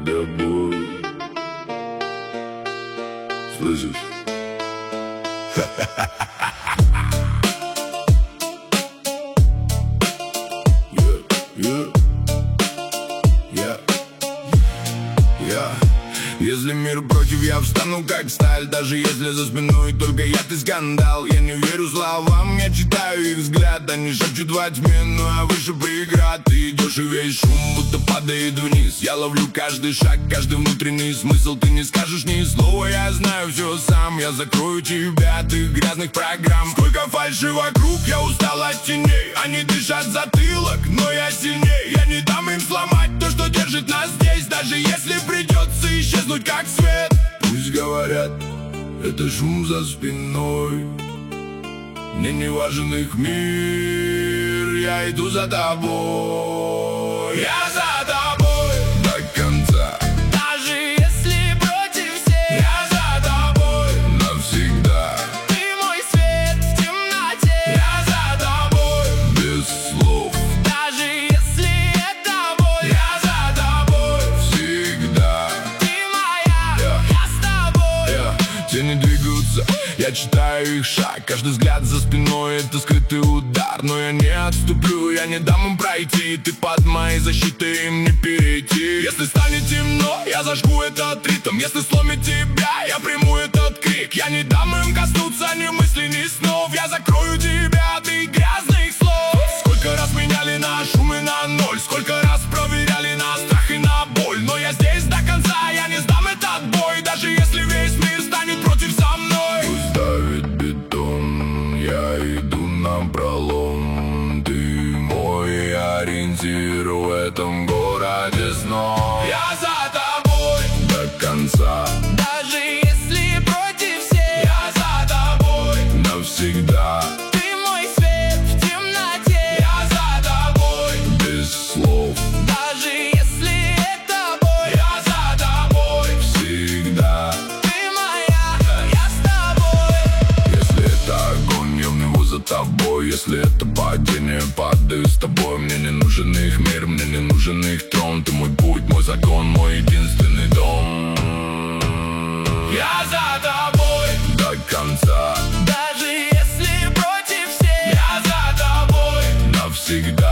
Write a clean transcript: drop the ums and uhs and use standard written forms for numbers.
тобой. Слышишь? Если мир против, я встану как сталь. Даже если за спиной только я, ты скандал. Я не верю словам, я читаю их взгляд. Они шепчут во тьме, но я выше преград. Ты идешь и весь шум будто падает вниз. Я ловлю каждый шаг, каждый внутренний смысл. Ты не скажешь ни слова, я знаю все сам. Я закрою тебя от их грязных программ. Сколько фальши вокруг, я устал от теней. Они дышат затылок, но я сильней. Я не дам им сломать то, что держит нас здесь. Даже если придется исчезнуть как свет. Пусть говорят, это шум за спиной. Мне не важен их мир. Я иду за тобой. Я за тобой до конца. Даже если против всех, Я за тобой навсегда. ты мой свет в темноте. Я за тобой без слов. Даже если это боль, Я за тобой всегда. ты моя, я с тобой. Тени двигаются, я читаю их шаг. Каждый взгляд за спиной — это скрытый удар. Но я не отступлю, я не дам им пройти. Ты под моей защитой, им не перейти. Если станет темно, я зажгу этот ритм. Если сломит тебя, я приму этот крик. Я не дам им коснуться ни мыслей, ни снов. Я закрою тебя от их грязных слов. Сколько раз меняли на шум и на ноль. Сколько раз проверяли на страх и на боль. Но я здесь до конца, я не сдам этот бой. Даже если весь мир станет против со мной. Пусть давит бетон, я иду напролом. Ты мой ориентир в этом городе снов. Я за тобой до конца. Даже если против всех, Я за тобой навсегда. ты мой свет в темноте. Я за тобой без слов. Даже если это боль, Я за тобой всегда. ты моя, я с тобой. Если это огонь, я в него за тобой. Если это падение, падаю с тобой. Мне не нужен их мир, мне не нужен их трон. Ты мой путь, мой закон, мой единственный дом. Я за тобой до конца. Даже если против всех, Я за тобой навсегда.